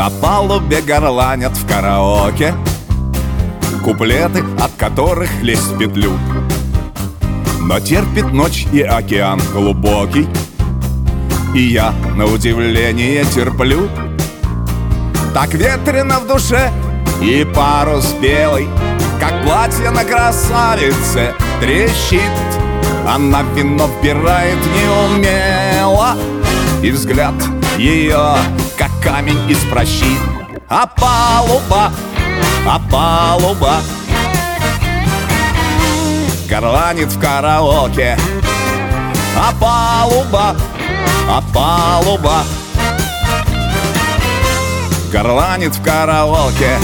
На палубе горланят в караоке куплеты, от которых лезть в петлю. Но терпит ночь и океан глубокий, и я, на удивление, терплю. Так ветрено в душе, и парус белый, как платье на красавице, трещит. Она вино вбирает неумело, и взгляд ее, как камень из пращи. А палуба горланит в караоке. А палуба горланит в караоке.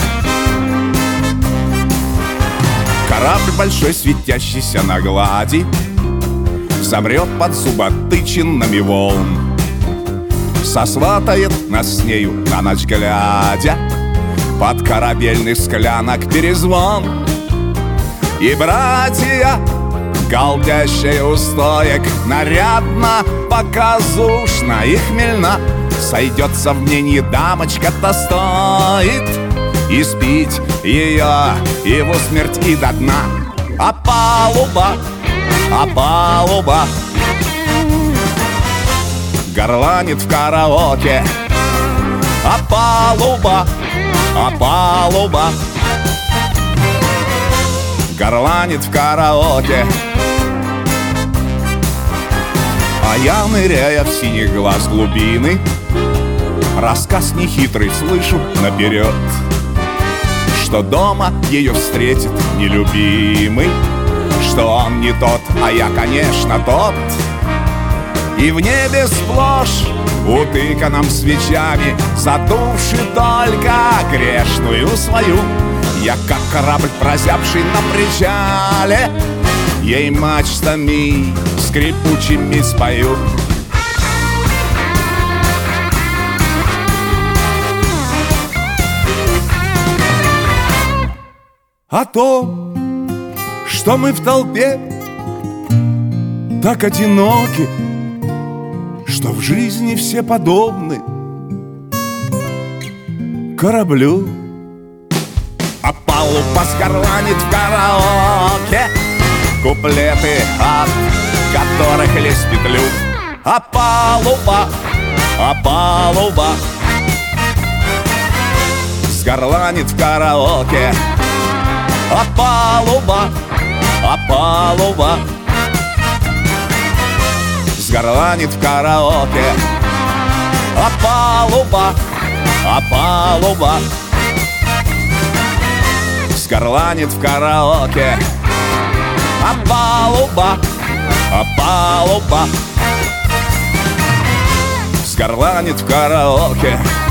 Корабль большой, светящийся на глади, замрет под зуботычинами волн, сосватает нас с нею на ночь глядя под корабельных склянок перезвон. И братья, голдящие у стоек, нарядно, показушно и хмельна, сойдется в мнении дамочка-то стоит испить ее и в усмерть и до дна. А палуба горланит в караоке. А палуба горланит в караоке. А я, ныряя в синих глаз глубины, рассказ нехитрый слышу наперед, что дома ее встретит нелюбимый, что он не тот, а я, конечно, тот. И в небе сплошь утыканном свечами, задувши только грешную свою, я, как корабль, прозябший на причале, ей мачтами скрипучими спою. О том, что мы в толпе так одиноки, что в жизни все подобны кораблю. А палуба горланит в караоке куплеты, от которых лезть в петлю. А палуба горланит в караоке. А палуба горланит в караоке. А палуба горланит в караоке. А палуба горланит в караоке.